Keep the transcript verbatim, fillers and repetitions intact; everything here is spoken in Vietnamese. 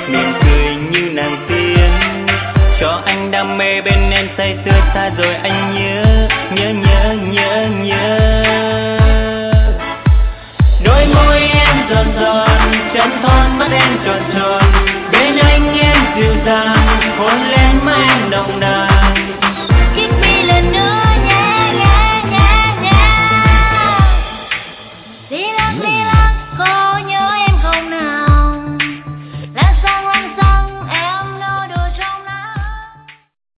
mỉm cười như nàng tiên, cho anh đam mê bên em say sưa xa rồi anh nhớ nhớ nhớ nhớ nhớ. Đôi môi em giòn giòn, chân thon mắt em tròn tròn.